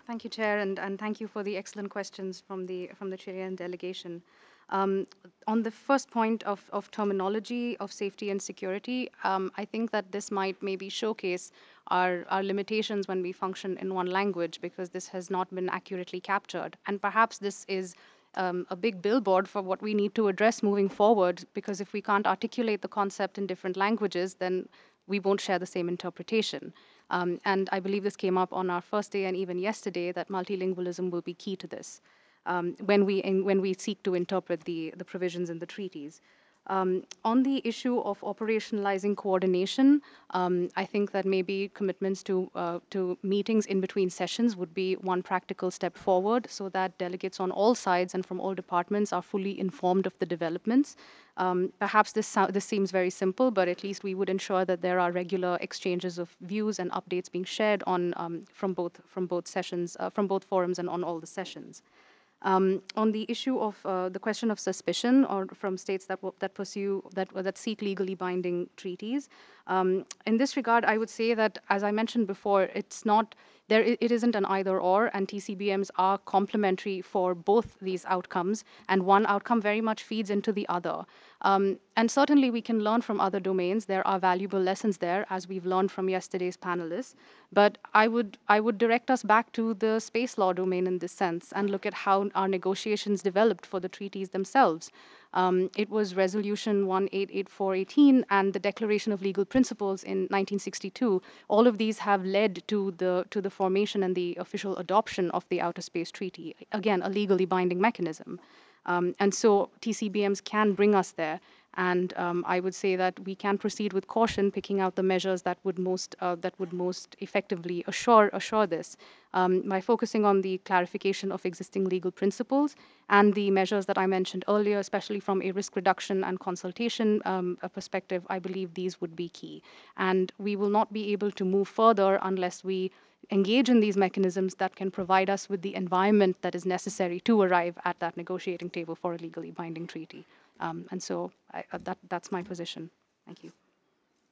Thank you, Chair, and thank you for the excellent questions from the Chilean delegation. Um, on the first point of terminology of safety and security, I think that this might maybe showcase our limitations when we function in one language because this has not been accurately captured. And perhaps this is a big billboard for what we need to address moving forward, because if we can't articulate the concept in different languages, then we won't share the same interpretation. And I believe this came up on our first day and even yesterday that multilingualism will be key to this when we seek to interpret the provisions in the treaties. On the issue of operationalizing coordination, I think that maybe commitments to meetings in between sessions would be one practical step forward, so that delegates on all sides and from all departments are fully informed of the developments. Perhaps this seems very simple, but at least we would ensure that there are regular exchanges of views and updates being shared on from both sessions, from both forums, and on all the sessions. On the issue of the question of suspicion or from states that seek legally binding treaties, in this regard, I would say that, as I mentioned before, it's not there. It isn't an either or, and TCBMs are complementary for both these outcomes, and one outcome very much feeds into the other. And certainly, we can learn from other domains. There are valuable lessons there, as we've learned from yesterday's panelists. But I would direct us back to the space law domain in this sense and look at how our negotiations developed for the treaties themselves. It was Resolution 1884/18 and the Declaration of Legal Principles in 1962. All of these have led to the formation and the official adoption of the Outer Space Treaty. Again, a legally binding mechanism. And so TCBMs can bring us there. And I would say that we can proceed with caution, picking out the measures that would most effectively assure this by focusing on the clarification of existing legal principles and the measures that I mentioned earlier, especially from a risk reduction and consultation perspective. I believe these would be key. And we will not be able to move further unless we engage in these mechanisms that can provide us with the environment that is necessary to arrive at that negotiating table for a legally binding treaty. And so that's my position. Thank you.